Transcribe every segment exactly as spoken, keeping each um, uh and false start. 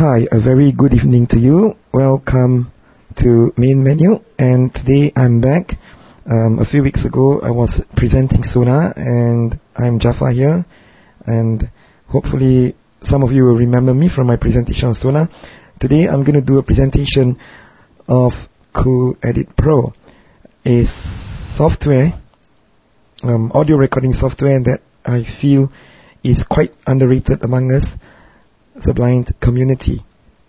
Hi, a very good evening to you. Welcome to Main Menu, and today I'm back. Um, a few weeks ago I was presenting Sonar, and I'm Jafar here, and hopefully some of you will remember me from my presentation on Sonar. Today I'm going to do a presentation of Cool Edit Pro, a software, um, audio recording software that I feel is quite underrated among us, the blind community.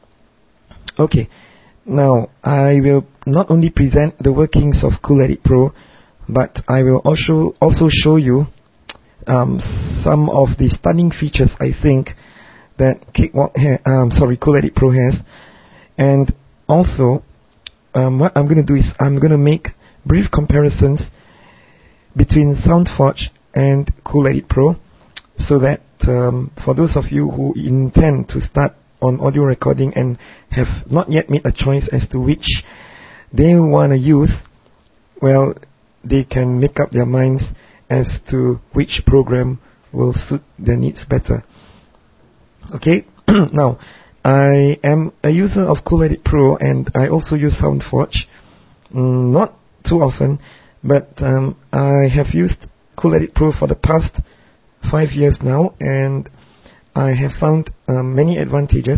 Okay, now I will not only present the workings of Cool Edit Pro, but I will also also show you um, some of the stunning features I think that Cakewalk ha- um, sorry Cool Edit Pro has, and also um, what I'm going to do is I'm going to make brief comparisons between SoundForge and Cool Edit Pro, so that um, for those of you who intend to start on audio recording and have not yet made a choice as to which they want to use, well, they can make up their minds as to which program will suit their needs better. Okay, now I am a user of Cool Edit Pro, and I also use SoundForge, mm, not too often, but um, I have used Cool Edit Pro for the past five years now, and I have found um, many advantages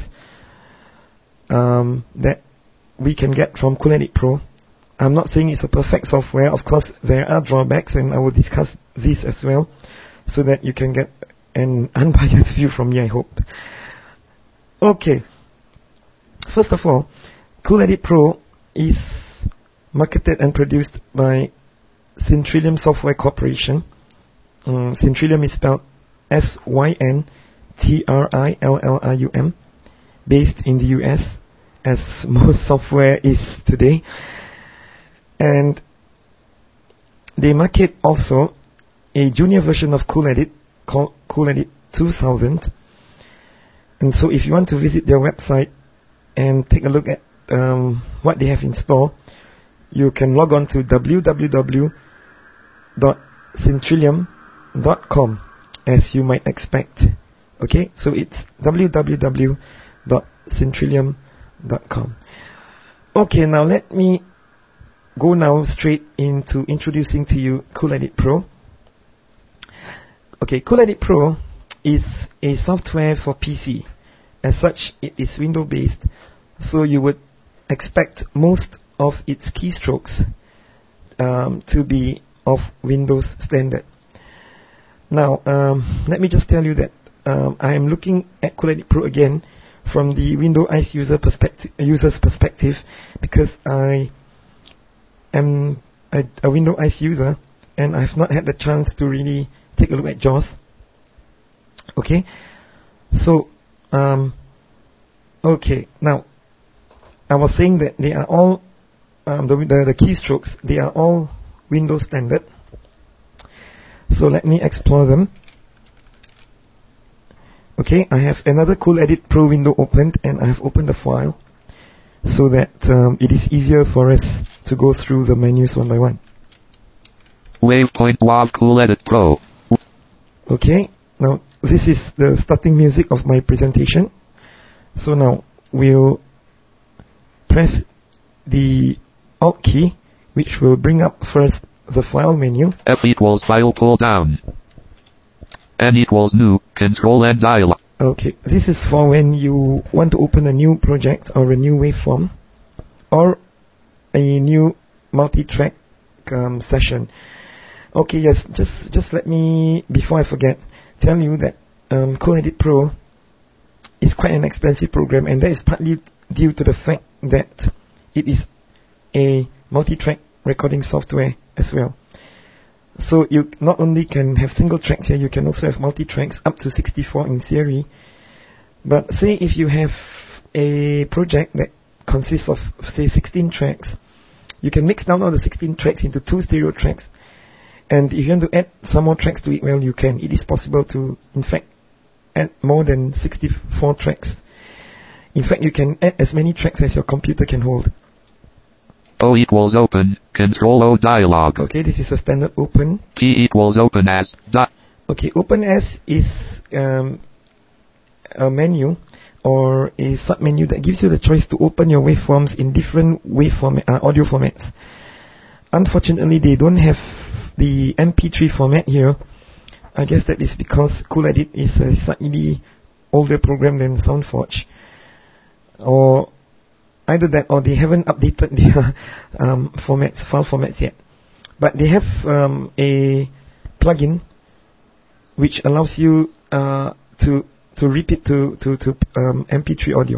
um, that we can get from Cool Edit Pro. I'm not saying it's a perfect software. Of course, there are drawbacks, and I will discuss this as well, so that you can get an unbiased view from me, I hope. Okay, first of all, Cool Edit Pro is marketed and produced by Syntrillium Software Corporation. Um, Syntrillium is spelled S Y N T R I L L I U M, based in the U S, as most software is today. And they market also a junior version of Cool Edit called Cool Edit two thousand. And so if you want to visit their website and take a look at um, what they have in store, you can log on to w w w dot syntrillium dot com, as you might expect. Okay, so it's w w w dot syntrillium dot com. Okay, now let me go now straight into introducing to you Cool Edit Pro. Okay, Cool Edit Pro is a software for P C. As such, it is window based, so you would expect most of its keystrokes um, to be of Windows standard. Now, um, let me just tell you that um, I am looking at Cool Edit Pro again from the Windows Eyes user perspective, user's perspective, because I am a, a Windows Eyes user and I have not had the chance to really take a look at JAWS. Okay, so um, okay, now I was saying that they are all um, the, the the keystrokes, they are all Windows standard. So let me explore them. Okay, I have another Cool Edit Pro window opened, and I have opened the file so that um, it is easier for us to go through the menus one by one. Wavepoint W A V Cool Edit Pro. Okay, now this is the starting music of my presentation. So now we'll press the Alt key, which will bring up first the file menu. F equals file pull down. N equals new, control and dialog. Okay, this is for when you want to open a new project or a new waveform or a new multi-track um, session. Okay, yes, just just let me, before I forget, tell you that um, Cool Edit Pro is quite an expensive program, and that is partly due to the fact that it is a multi-track recording software as well. So you not only can have single tracks here, you can also have multi-tracks up to sixty-four in theory. But say if you have a project that consists of, say, sixteen tracks, you can mix down all the sixteen tracks into two stereo tracks. And if you want to add some more tracks to it, well, you can. It is possible to, in fact, add more than sixty-four tracks. In fact, you can add as many tracks as your computer can hold. O equals open, control O dialog. Okay, this is a standard open. P equals open as dot. Okay, open as is um, a menu or a submenu that gives you the choice to open your waveforms in different wave format, uh, audio formats. Unfortunately, they don't have the M P three format here. I guess that is because CoolEdit is a slightly older program than SoundForge, or either that or they haven't updated their um, formats, file formats yet. But they have um, a plugin which allows you uh, to to repeat to to to um, M P three audio.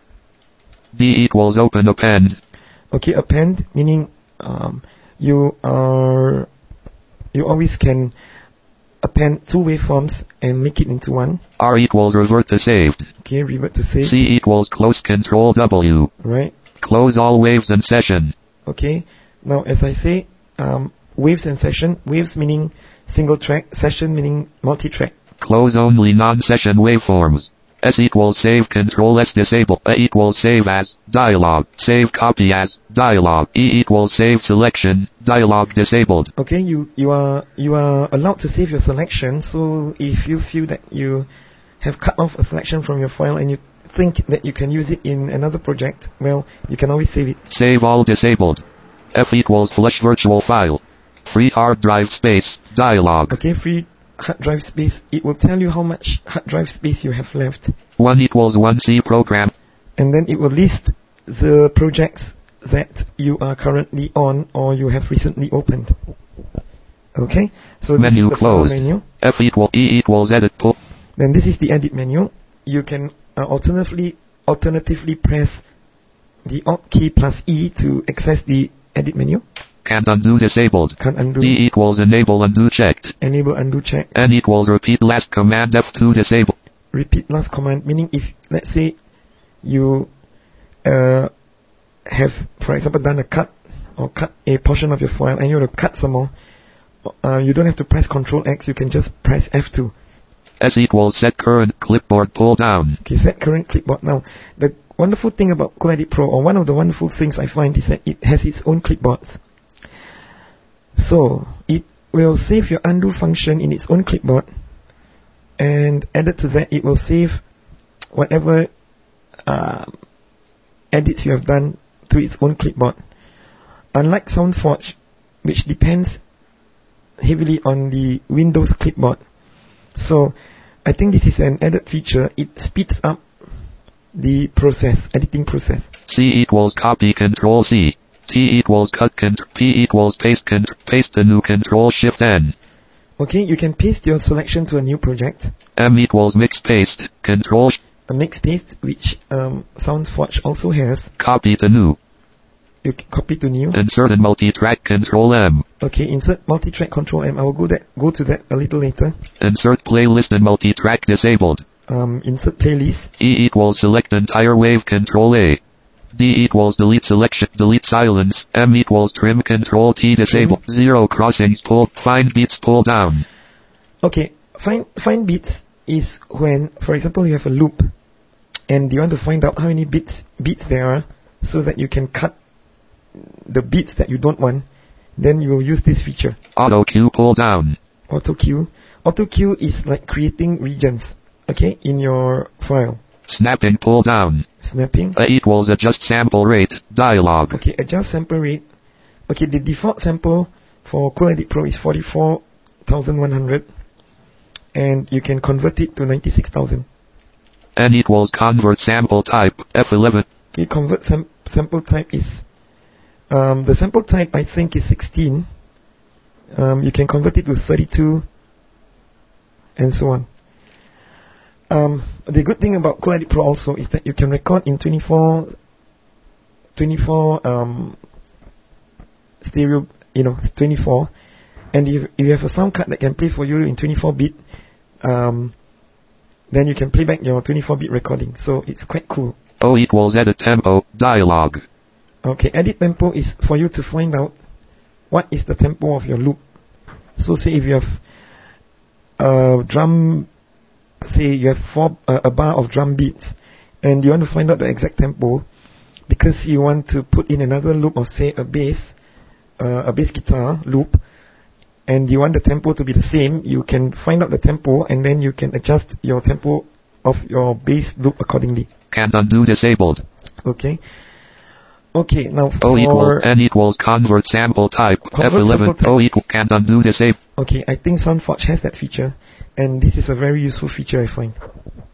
D equals open append. Okay, append meaning um, you are you always can append two waveforms and make it into one. R equals revert to saved. Okay, revert to saved. C equals close control W. Right. Close all waves and session. Okay. Now, as I say, um, waves and session. Waves meaning single track. Session meaning multi-track. Close only non-session waveforms. S equals save control S disable. A equals save as dialog. Save copy as dialog. E equals save selection dialog disabled. Okay, you you are you are allowed to save your selection. So if you feel that you have cut off a selection from your file and you think that you can use it in another project, well, you can always save it. Save all disabled. F equals flush virtual file. Free hard drive space dialog. Okay, free hard drive space. It will tell you how much hard drive space you have left. one equals one C program. And then it will list the projects that you are currently on or you have recently opened. Okay, so this Menu is the closed. file menu. F equal E equals edit pull. Then this is the edit menu. You can uh, alternatively alternatively press the Alt key plus E to access the edit menu. Can't undo disabled. Can't undo. D equals enable undo checked. Enable undo check. N equals repeat last command F two disable. Repeat last command meaning if, let's say, you uh, have, for example, done a cut or cut a portion of your file and you want to cut some more, uh, you don't have to press Control X, you can just press F two. S equals set current clipboard pull down. Okay, set current clipboard. Now, the wonderful thing about CoolEdit Pro, or one of the wonderful things I find, is that it has its own clipboards. So, it will save your undo function in its own clipboard, and added to that, it will save whatever uh, edits you have done to its own clipboard. Unlike SoundForge, which depends heavily on the Windows clipboard. So, I think this is an added feature. It speeds up the process, editing process. C equals copy control C. T equals cut control. P equals paste control. Paste a new control shift N. Okay, you can paste your selection to a new project. M equals mix paste control. Sh- a mix paste, which um, SoundForge also has. Copy to new. You can copy to new. Insert in multi-track control M. Okay, insert multi-track control M. I will go that go to that a little later. Insert playlist and multi-track disabled. Um, insert playlist. E equals select entire wave control A. D equals delete selection, delete silence. M equals trim control T disabled. Trim. Zero crossings pull, find beats pull down. Okay, find find beats is when, for example, you have a loop and you want to find out how many beats beats there are so that you can cut the beats that you don't want. Then you will use this feature. Auto cue pull down. Auto cue. Auto cue is like creating regions, okay, in your file. Snapping pull down. Snapping. A equals adjust sample rate dialog. Okay, adjust sample rate. Okay, the default sample for CoolEdit Pro is forty-four thousand one hundred, and you can convert it to ninety-six thousand. N equals convert sample type F eleven. Okay, convert sam- sample type is um, the sample type I think is sixteen. Um, you can convert it to thirty-two, and so on. Um, the good thing about CoolEdit Pro also is that you can record in twenty-four, twenty-four um, stereo, you know, twenty-four, and if, if you have a sound card that can play for you in twenty-four bit, um, then you can play back your twenty-four bit recording. So it's quite cool. O equals edit tempo dialog. Okay, edit tempo is for you to find out what is the tempo of your loop. So say if you have a drum, say you have four, uh, a bar of drum beats, and you want to find out the exact tempo, because you want to put in another loop of say a bass, uh, a bass guitar loop, and you want the tempo to be the same, you can find out the tempo and then you can adjust your tempo of your bass loop accordingly. Can't undo disabled. Okay. Okay, now for... O equals N equals convert sample type. Convert F eleven. sample type. O equals can't undo disabled. Okay, I think SoundForge has that feature, and this is a very useful feature, I find.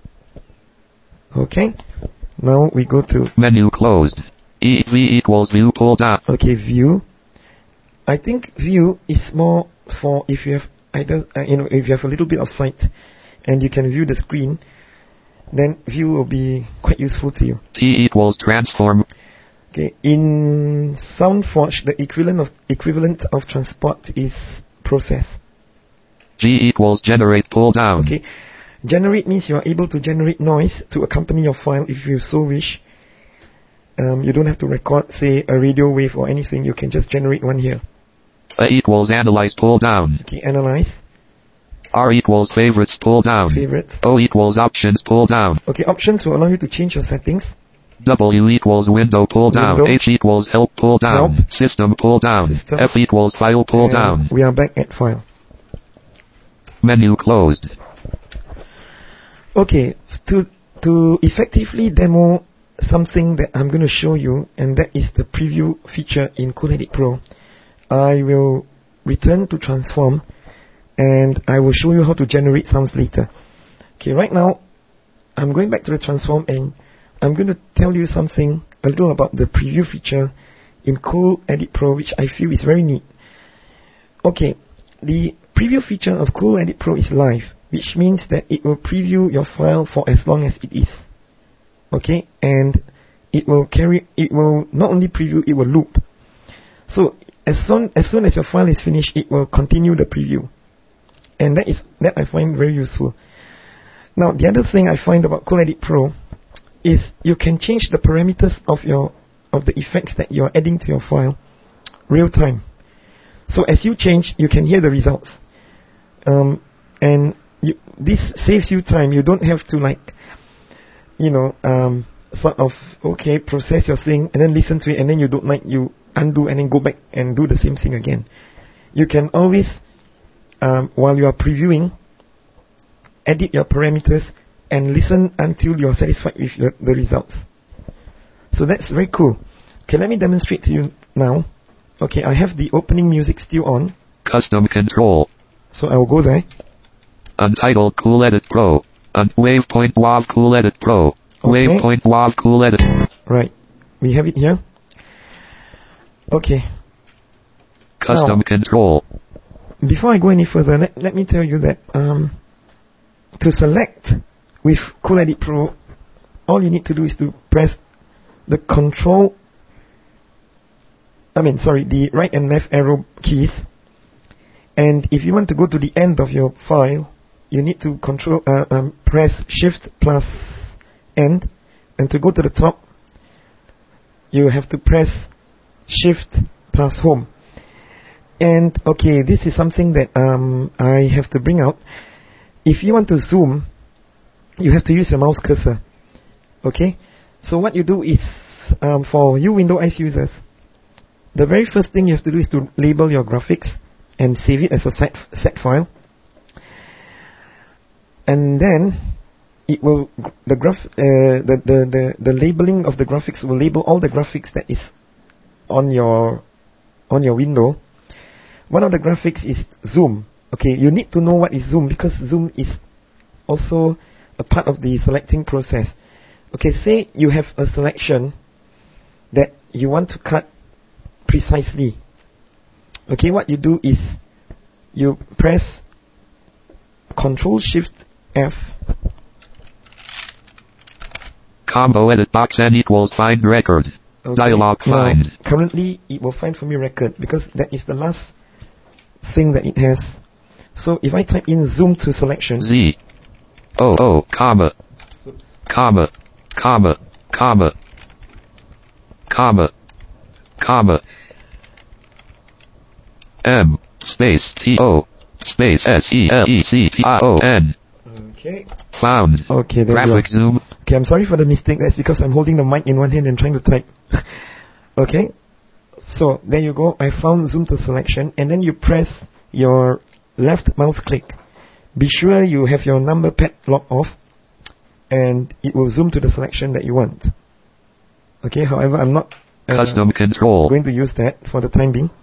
Okay, now we go to... Menu closed. E V equals view pull down. Okay, view. I think view is more for if you have either, uh, you know, if you have a little bit of sight, and you can view the screen, then view will be quite useful to you. T equals transform. Okay, in SoundForge, the equivalent of equivalent of transport is process. G equals generate pull down. Okay, generate means you are able to generate noise to accompany your file if you so wish. Um, you don't have to record, say, a radio wave or anything. You can just generate one here. A equals analyze pull down. Okay, analyze. R equals favorites pull down. Favorites. O equals options pull down. Okay, options will allow you to change your settings. W equals window pull down. Window. H equals help pull down. Help. System pull down. System. F equals file pull And down. we are back at file. Menu closed. Okay, to to effectively demo something that I'm going to show you, and that is the preview feature in CoolEdit Pro, I will return to transform, and I will show you how to generate sounds later. Okay, right now I'm going back to the transform, and I'm going to tell you something a little about the preview feature in CoolEdit Pro, which I feel is very neat. Okay, the preview feature of CoolEdit Pro is live, which means that it will preview your file for as long as it is. Okay, and it will carry, it will not only preview, it will loop. So as soon as soon as your file is finished, it will continue the preview, and that is that I find very useful. Now the other thing I find about CoolEdit Pro is you can change the parameters of your of the effects that you are adding to your file real time. So as you change, you can hear the results, um, and you, this saves you time. You don't have to like, you know, um, sort of, okay, process your thing and then listen to it, and then you don't like, you undo and then go back and do the same thing again. You can always, um, while you are previewing, edit your parameters and listen until you are satisfied with the, the results. So that's very cool. Okay, let me demonstrate to you now. Okay, I have the opening music still on. Custom control. So I will go there. Untitled CoolEdit Pro. Un- Wavepoint W A V CoolEdit Pro. Okay. Wavepoint W A V CoolEdit. Right. We have it here. Okay. Custom Now, control. before I go any further, let, let me tell you that um, to select with CoolEdit Pro, all you need to do is to press the control, I mean, sorry, the right and left arrow keys. And if you want to go to the end of your file, you need to control uh, um, press Shift plus End, and to go to the top, you have to press Shift plus Home. And okay, this is something that um, I have to bring out. If you want to zoom, you have to use your mouse cursor. Okay, so what you do is, um, for you Windows users, the very first thing you have to do is to label your graphics and save it as a set, set file. And then it will, the graph, uh, the, the, the, the labeling of the graphics will label all the graphics that is on your, on your window. One of the graphics is zoom. Okay, you need to know what is zoom, because zoom is also a part of the selecting process. Okay, say you have a selection that you want to cut precisely. Okay, what you do is you press Control Shift F. Combo edit box N equals find record. Okay. Dialog Now, find. currently it will find for me record, because that is the last thing that it has. So if I type in zoom to selection, Z. O O comma. Comma. Comma. Comma. Comma. Comma. M. Space T O. Space S E L E C T I O N. okay. Found. Okay, there you Graphic go. zoom. Okay, I'm sorry for the mistake. That's because I'm holding the mic in one hand and trying to type. Okay, so there you go. I found zoom to selection, and then you press your left mouse click. Be sure you have your number pad locked off, and it will zoom to the selection that you want. Okay, however, I'm not uh, Custom control. going to use that for the time being.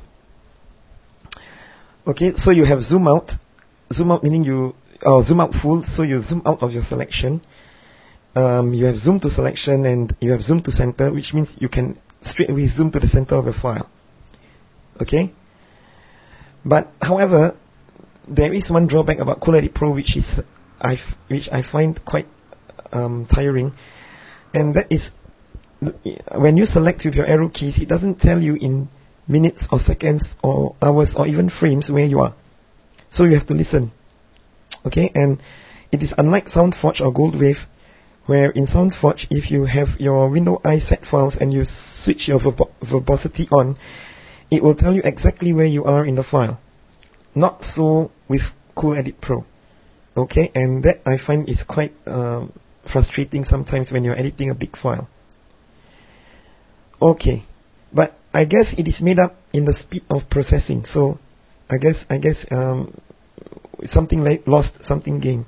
Okay, so you have zoom out. Zoom out meaning you, or zoom out full, so you zoom out of your selection. Um, you have zoom to selection and you have zoom to center, which means you can straight away zoom to the center of your file. Okay? But however, there is one drawback about CoolEdit Pro, which is I which I find quite um, tiring, and that is when you select with your arrow keys, it doesn't tell you in minutes or seconds or hours or even frames where you are. So you have to listen. Okay, and it is unlike SoundForge or Goldwave, where in SoundForge, if you have your Windows I set files and you switch your verbo verbosity on, it will tell you exactly where you are in the file. Not so with CoolEdit Pro. Okay, and that I find is quite um, frustrating sometimes when you're editing a big file. Okay, but I guess it is made up in the speed of processing. So I guess I guess um, something like lost, something gained.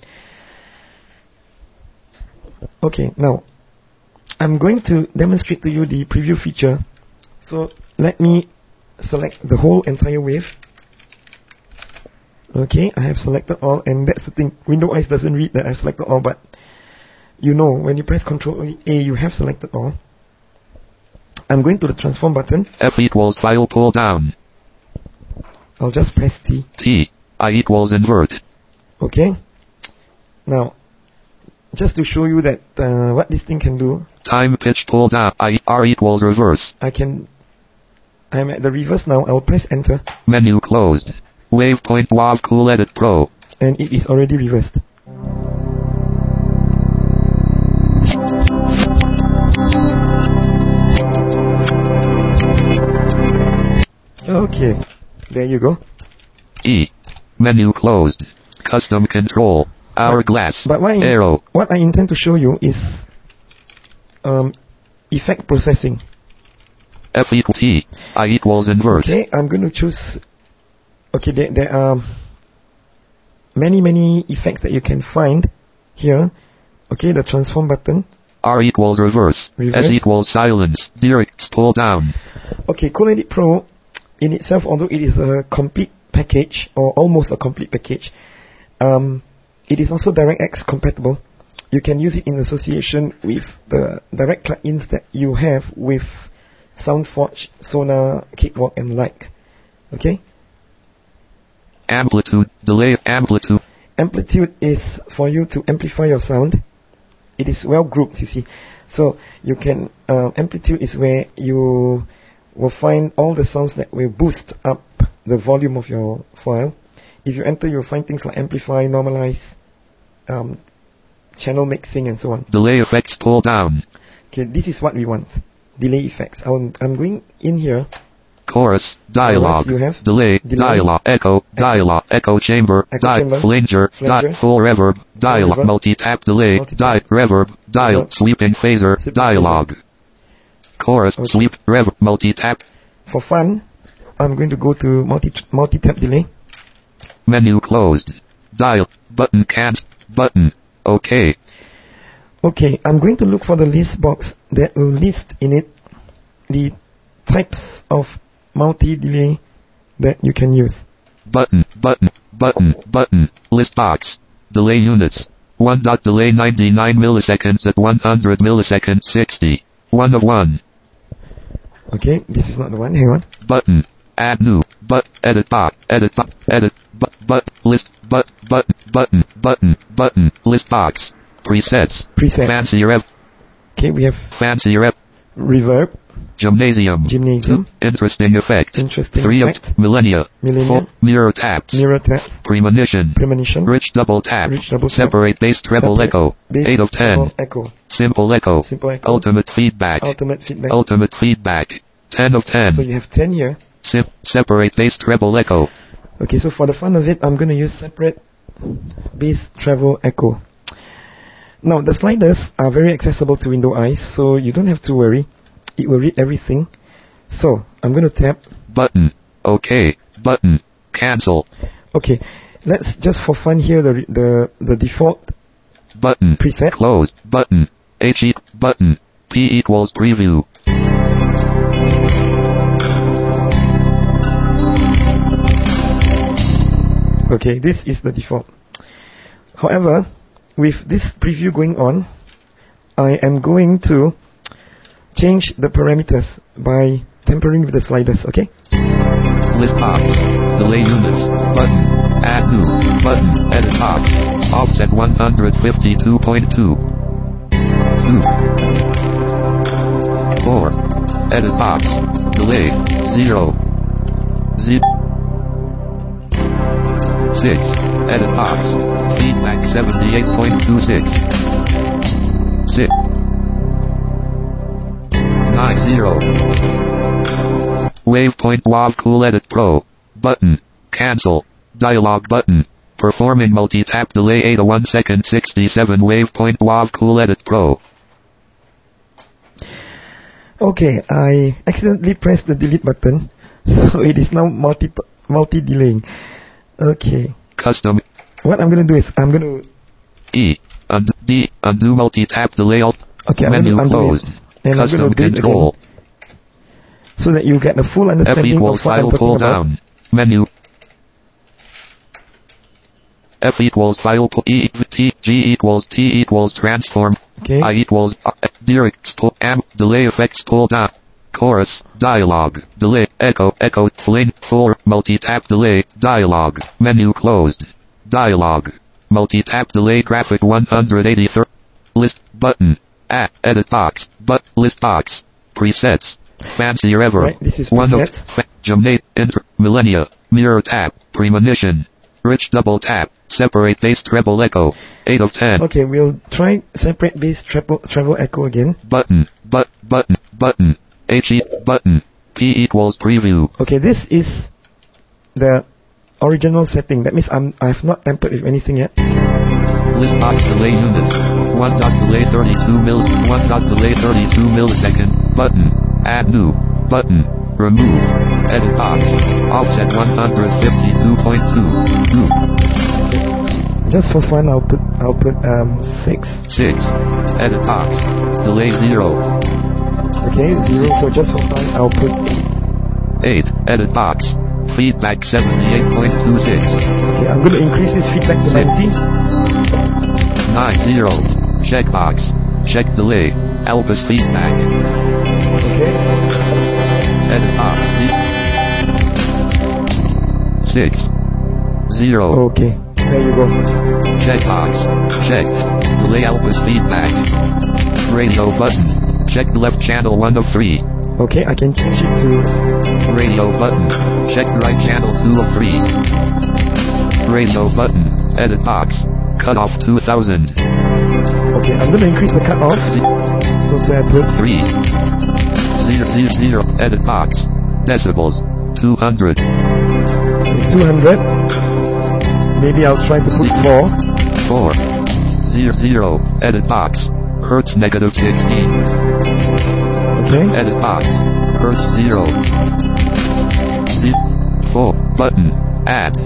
Okay, now I'm going to demonstrate to you the preview feature. So let me select the whole entire wave. Okay, I have selected all, and that's the thing. Windows Eyes doesn't read that I selected all, but you know when you press Control A, you have selected all. I'm going to the transform button. F equals file pull down. I'll just press T. T. I equals invert. Okay. Now, just to show you that uh, what this thing can do. Time pitch pull down. I R equals reverse. I can. I'm at the reverse now. I'll press Enter. Menu closed. Wavepoint W A V CoolEdit Pro. And it is already reversed. Okay, there you go. E. Menu closed. Custom control. Hourglass. But what I, arrow. what I intend to show you is um, effect processing. F equals T. I equals invert. Okay, I'm going to choose. Okay, there, there are many, many effects that you can find here. Okay, the transform button. R equals reverse. reverse. S equals silence. Direct pull down. Okay, CoolEdit Pro in itself, although it is a complete package or almost a complete package, um, it is also DirectX compatible. You can use it in association with the direct plugins that you have with SoundForge, Sonar, Cakewalk, and like. Okay. Amplitude, delay, amplitude. Amplitude is for you to amplify your sound. It is well grouped, you see. So you can, uh, amplitude is where you will find all the sounds that will boost up the volume of your file. If you enter, you'll find things like amplify, normalize, um, channel mixing, and so on. Delay effects pull down. Okay, this is what we want. Delay effects. I'm, I'm going in here. Chorus, dialogue, Chorus, you have delay, delay, dialogue, echo, dialogue, echo chamber, echo di chamber, flanger, flanger, di full reverb, dialogue, reverb, multi-tap delay, multi-tap, di reverb, dial, reverb, sweeping phaser, sweeping dialogue. phaser. Chorus, Okay. sweep, reverb, multi-tap. For fun, I'm going to go to multi multi-tap delay. Menu closed. Dial, button can't, button, okay. Okay, I'm going to look for the list box that will list in it the types of multi-delay that you can use. Button, button, button, button, list box. Delay units. one dot delay ninety-nine milliseconds at one hundred milliseconds sixty. one of one. Okay, this is not the one, hang on. Button, add new, but, edit box, edit box, edit, but, but, list, but, button, button, button, button, list box. Presets. Presets. Fancy rev. Okay, we have Fancy rev. reverb, Gymnasium. gymnasium, Interesting effect. interesting Three effect, of millennia. millennia, Four, mirror taps. mirror taps, Premonition. premonition, Rich double tap. Rich double tap. Separate bass treble separate, echo. bass, eight of ten. treble, echo, Simple echo. simple echo, Ultimate feedback. ultimate feedback. Ultimate feedback. ten of ten. So you have ten here. Sim- separate bass treble echo. Okay, so for the fun of it, I'm going to use separate bass treble echo. Now, the sliders are very accessible to Windows Eyes, so you don't have to worry. It will read everything. So, I'm going to tap. Button. Okay. Button. Cancel. Okay, let's just for fun here, the, the, the default button. Preset. Closed button. H e button. P equals preview. Okay, this is the default. However, with this preview going on, I am going to change the parameters by tampering with the sliders, okay? List box. Delay units. Button. Add new. Button. Edit box. Offset one fifty-two point two. two. four. Edit box. Delay. zero. zero. six. Edit box. Feedback seventy-eight point two six. six. nine zero. Wavepoint W A V Cool Edit Pro. Button. Cancel. Dialog button. Performing multi-tap delay eight to one second sixty-seven. Wavepoint W A V Cool Edit Pro. Okay, I accidentally pressed the delete button, so it is now multi multi delaying. Okay. Custom. What I'm gonna do is I'm gonna E. Undo, D. Undo multi-tap delay alt. okay, I'm Menu gonna undo closed. it, and Custom I'm gonna do it control. again, so that you get a full F understanding equals of what I'm file talking pull about. down. Menu. F equals file pull E T G equals T equals transform. Okay. I equals uh, direct pull amp delay effects pull down. Chorus dialogue delay echo echo flame four multi tap delay dialogue menu closed dialogue multi tap delay graphic one eighty-three list button add edit box but list box presets fancier ever Right, this is one of presets. fa- Gymnate enter millennia mirror tap premonition rich double tap separate bass treble echo eight of ten Okay, we'll try separate bass treble treble echo again. button but button button H E button P equals preview. Okay, this is the original setting. That means I'm I've not tampered with anything yet. List box delay units. One dot delay thirty-two mil. One dot delay thirty-two millisecond. Button. Add new. Button. Remove. Edit box. Offset one fifty-two point two. Two. Just for fun, I'll put I'll put um six. Six. Edit box. Delay zero. Okay, zero. So just for fun, I'll put eight. Eight. Edit box. Feedback seventy-eight point two six. Okay, I'm going to increase this feedback to Six. ninety. Nine zero. Checkbox. Check delay. Elvis feedback. Okay. Edit box. Six. Zero. Okay. There you go. Checkbox. Checked. Delay Elvis feedback. Radio button. Check left channel one of three. Okay, I can change it to Radio button. Check right channel two of three. Radio button. Edit box. Cut off two thousand. okay. I'm going to increase the cutoff. So say I put three. Zero, zero, zero. Edit box. Decibels. two hundred. two hundred. Maybe I'll try to put four. four. Zero, zero. Edit box. Hertz negative sixteen. Okay. Edit box. Hertz zero. Zero. Four. Button. Add.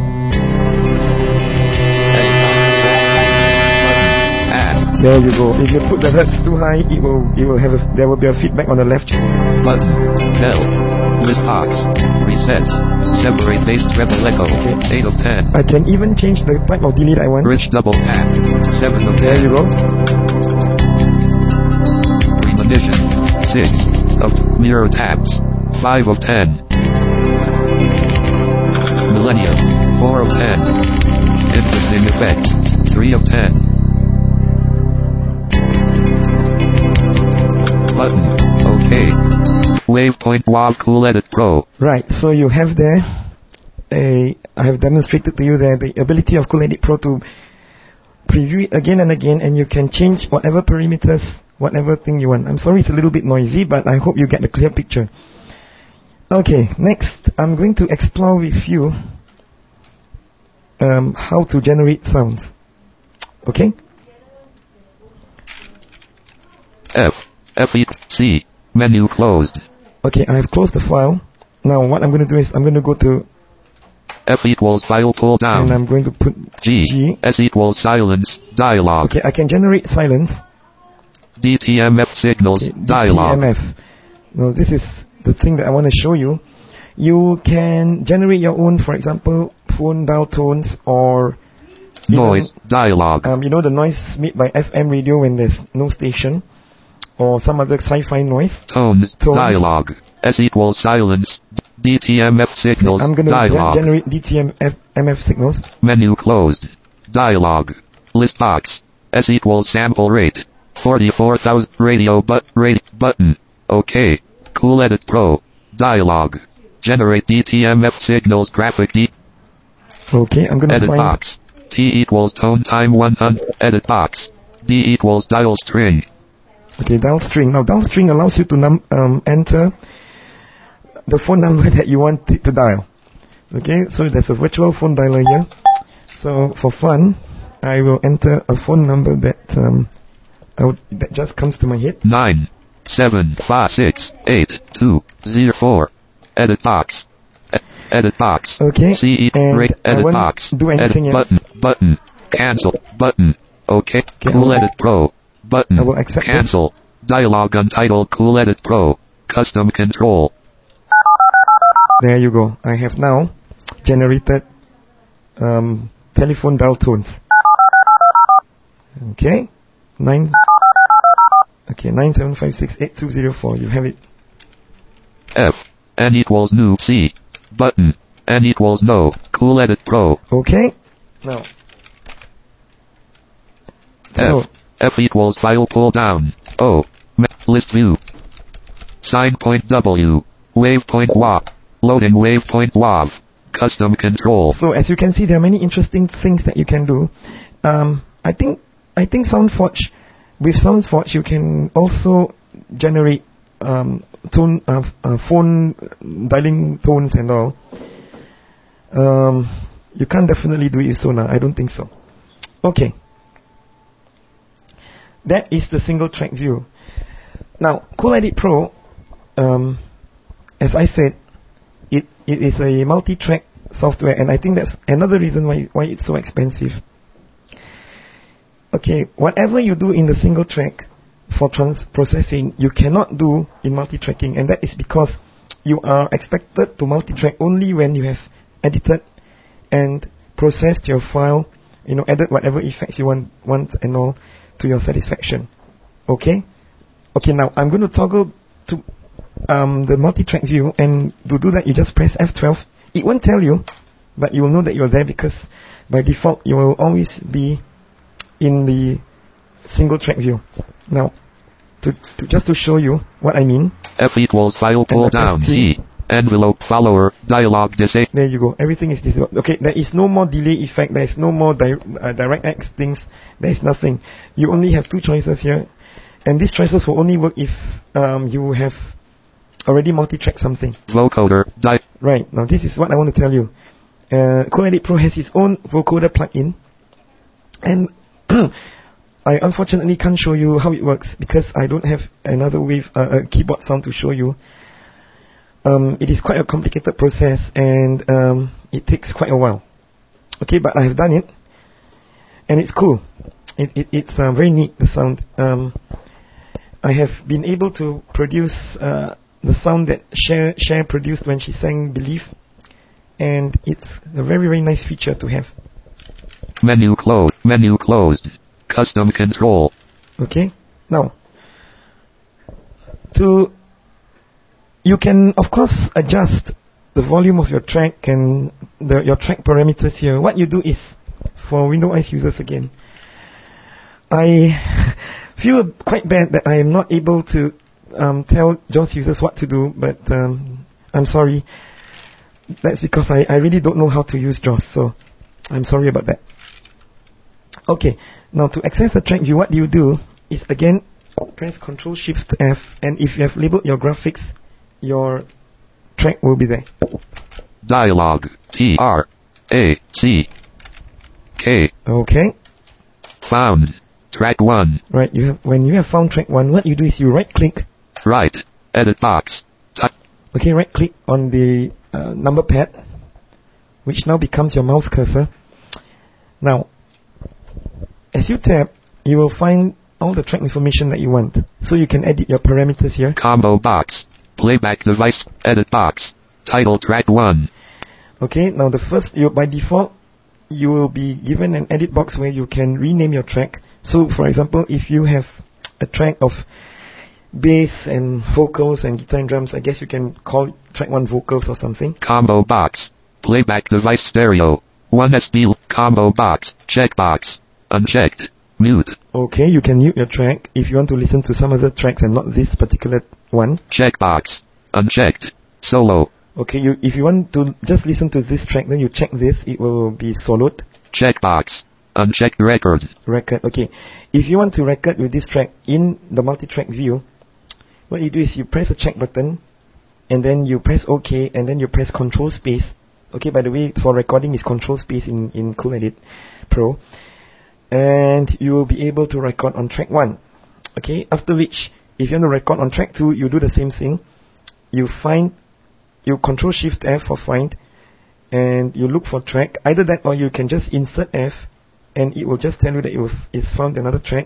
Edit box. Button. Add. There you go. If you put the hertz too high, it will it will have a, there will be a feedback on the left channel. Button. Bell. List box. Resets. Separate bass treble echo. Okay. eight of ten. I can even change the type of delete I want. Rich double tap. seven of There ten. you go. Premonition. six of mirror taps. five of ten. Millennia. four of ten. Interesting effect. three of ten. Button. Okay. Wavepoint W A V Cool Edit Pro. Right. So you have there a I have demonstrated to you there the ability of Cool Edit Pro to preview it again and again, and you can change whatever parameters, whatever thing you want. I'm sorry it's a little bit noisy, but I hope you get the clear picture. Okay, next I'm going to explore with you um, how to generate sounds. Okay? F. F E C. Menu closed. Okay, I have closed the file. Now what I'm going to do is I'm going to go to F equals file pull down. And I'm going to put G. G. S equals silence. Dialog. Okay, I can generate silence. D T M F signals. Okay, Dialog. D T M F. Now this is the thing that I want to show you. You can generate your own, for example, phone dial tones or Noise. even, Dialog. um, you know the noise made by F M radio when there's no station, or some other sci-fi noise. Tones. Tones. Dialog. S equals silence. D T M F signals. I'm going to Dialog. generate D T M F signals. Menu closed. Dialog. List box. S equals sample rate. forty-four thousand. Radio but rate button. OK. Cool Edit Pro. Dialog. Generate D T M F signals graphic D. Okay, I'm going to Edit find... box. T equals tone time one hundred. Edit box. D equals dial string. Okay, dial string. Now, dial string allows you to num um, enter the phone number that you want it to dial. Okay, so there's a virtual phone dialer here. So, for fun, I will enter a phone number that um, I would, that just comes to my head. nine seven five six eight two zero four. Edit box. E- edit box. Okay, C and rate. I Edit won't box. do anything edit else. button. Button. Cancel. Button. OK. Okay, Cool I will- Edit Pro. Button. I will accept this. Cancel. Dialog untitled Cool Edit Pro. Custom control. There you go. I have now generated um, telephone dial tones. Okay, nine. Okay, nine seven five six eight two zero four. You have it. F. N equals new. C. Button. N equals no. Cool Edit Pro. Okay. Now. So, F. F equals file pull down. O. Ma- list view. Sign point W. Wave point W A V. Loading wave point W A V. Custom control. so as you can see, there are many interesting things that you can do. Um, I think I think SoundForge, with SoundForge, you can also generate um, tone, uh, uh, phone dialing tones and all. Um, you can't definitely do it with Sonar. I don't think so. Okay. That is the single track view. Now, Cool Edit Pro, um, as I said, it, it is a multi-track software, and I think that's another reason why why it's so expensive. Okay, whatever you do in the single track for trans processing, you cannot do in multi-tracking, and that is because you are expected to multi-track only when you have edited and processed your file, you know, added whatever effects you want, want and all to your satisfaction. Okay? Okay, now I'm going to toggle to um, the multi-track view, and to do that you just press F twelve. It won't tell you, but you will know that you're there because by default you will always be in the single track view. Now, to, to just to show you what I mean. F equals file pull down. T. Envelope follower. Dialog disable. There you go. Everything is disabled. Okay, there is no more delay effect. There is no more di uh, DirectX things. There is nothing. You only have two choices here. And these choices will only work if um, you have already multi-tracked something. Vocoder. Di Right. Now this is what I want to tell you. Uh, Cool Edit Pro has its own vocoder plugin. And I unfortunately can't show you how it works because I don't have another wave, uh, a keyboard sound to show you. Um, it is quite a complicated process, and um, it takes quite a while. Okay, but I have done it, and it's cool. It, it, it's uh, very neat, the sound. Um, I have been able to produce uh, the sound that Cher, Cher produced when she sang Believe, and it's a very, very nice feature to have. menu closed. Menu closed. Custom control. Okay, now, to you can, of course, adjust the volume of your track and the, your track parameters here. What you do is, for Windows users again, I feel quite bad that I am not able to um, tell JAWS users what to do, but um, I'm sorry. That's because I, I really don't know how to use JAWS, so I'm sorry about that. Okay, now to access the track view, what you do is, again, press Control Shift F, and if you have labeled your graphics, your track will be there. Dialog. T R A C K. Okay. Found. Track one. Right. You have when you have found track one, what you do is you right click. Right. Edit box. T Okay. Right click on the uh, number pad. which now becomes your mouse cursor. Now, as you tap, you will find all the track information that you want. So you can edit your parameters here. Combo box. Playback device. Edit box. Title track one. Okay, now the first, you, by default, you will be given an edit box where you can rename your track. So, for example, if you have a track of bass and vocals and guitar and drums, I guess you can call track one vocals or something. Combo box. Playback device stereo. one S B combo box. Checkbox. Unchecked. Mute. Okay, you can mute your track if you want to listen to some other tracks and not this particular one. Checkbox. Unchecked. Solo. Okay, you, if you want to just listen to this track, then you check this, it will be soloed. Checkbox. Unchecked record. Record, okay. If you want to record with this track in the multi-track view, what you do is you press a check button, and then you press OK, and then you press Control Space. Okay, by the way, for recording is Control Space in, in Cool Edit Pro. And you will be able to record on track one. Okay, after which, if you want to record on track two, you do the same thing. You find, you Control Shift F for find, and you look for track. Either that or you can just insert F, and it will just tell you that you it's found another track.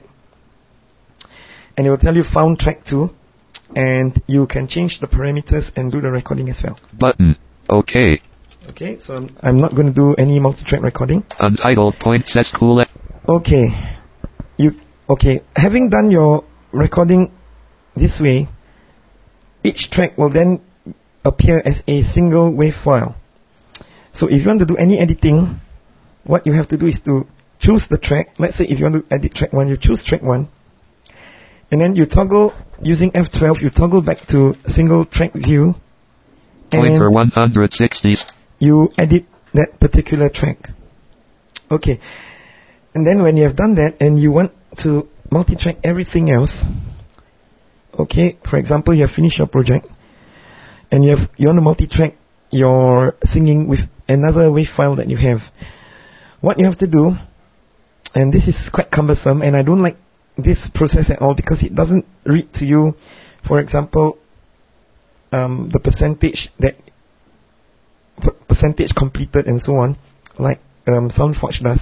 And it will tell you found track two, and you can change the parameters and do the recording as well. Button. Okay. Okay, so I'm, I'm not going to do any multi-track recording. Untitled point says Cool Edit. Okay, you okay? Having done your recording this way, each track will then appear as a single wave file. So if you want to do any editing, what you have to do is to choose the track. Let's say if you want to edit track one, you choose track one, and then you toggle using F twelve. You toggle back to single track view, Pointer one hundred sixty. You edit that particular track. Okay. And then when you have done that and you want to multi-track everything else, okay, for example, you have finished your project and you have you want to multi-track your singing with another wave file that you have. What you have to do, and this is quite cumbersome, and I don't like this process at all because it doesn't read to you, for example, um, the percentage that percentage completed and so on, like um, SoundForge does.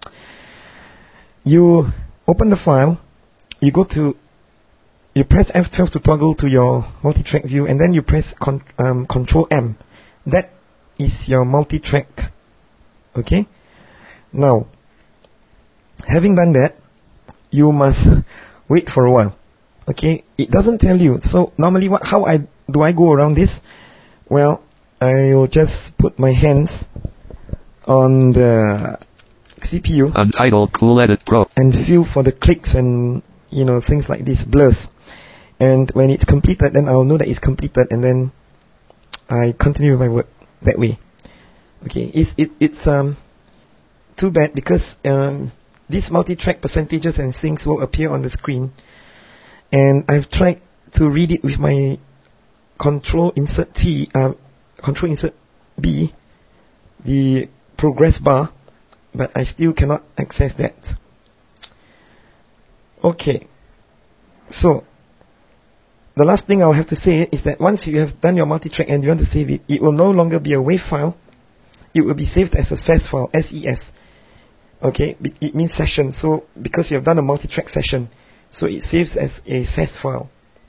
You open the file, you go to, you press F twelve to toggle to your multi-track view, and then you press con- um, Control M. That is your multi-track. Okay? Now, having done that, you must wait for a while. Okay? It doesn't tell you. So normally, what? How I do I go around this? Well, I will just put my hands on the C P U. Untitled Cool Edit Pro. And feel for the clicks and, you know, things like this, blurs. And when it's completed, then I'll know that it's completed, and then I continue with my work that way. Okay, it's it, it's um too bad because um these multi-track percentages and things will appear on the screen, and I've tried to read it with my Control Insert T, uh, Control Insert B, the progress bar, but I still cannot access that. Okay, so the last thing I'll have to say is that once you have done your multi-track and you want to save it, it will no longer be a WAV file. It will be saved as a S E S file, S E S. Okay, it means session. So because you have done a multi-track session, so it saves as a S E S file.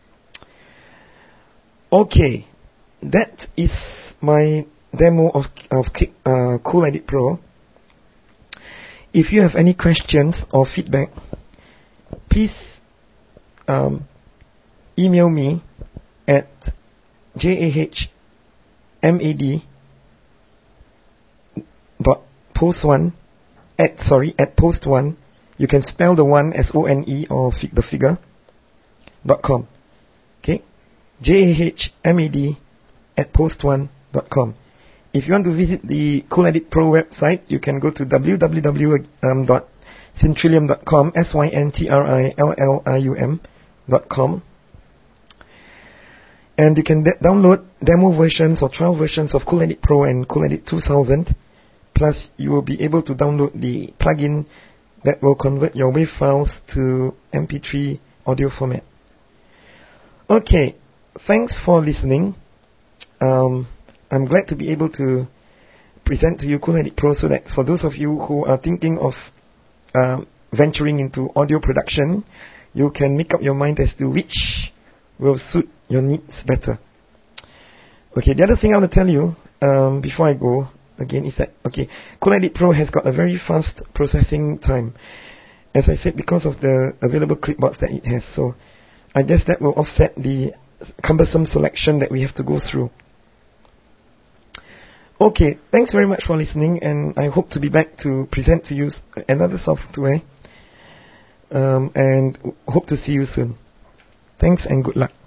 Okay, that is my demo of of uh, Cool Edit Pro. If you have any questions or feedback, please um, email me at jahmad dot post one at sorry at post one. You can spell the one S O N E or fi- the figure dot com. Okay, jahmad at post one dot com. If you want to visit the Cool Edit Pro website, you can go to w w w dot syntrillium dot com, S Y N T R I L L I U M dot com. And you can de- download demo versions or trial versions of Cool Edit Pro and Cool Edit two thousand. Plus, you will be able to download the plugin that will convert your WAV files to M P three audio format. Okay, thanks for listening. Um, I'm glad to be able to present to you Cool Edit Pro so that for those of you who are thinking of uh, venturing into audio production, you can make up your mind as to which will suit your needs better. Okay, the other thing I want to tell you um, before I go again is that, okay, Cool Edit Pro has got a very fast processing time. As I said, because of the available clipboards that it has. So I guess that will offset the cumbersome selection that we have to go through. Okay, thanks very much for listening, and I hope to be back to present to you another software, um, and hope to see you soon. Thanks and good luck.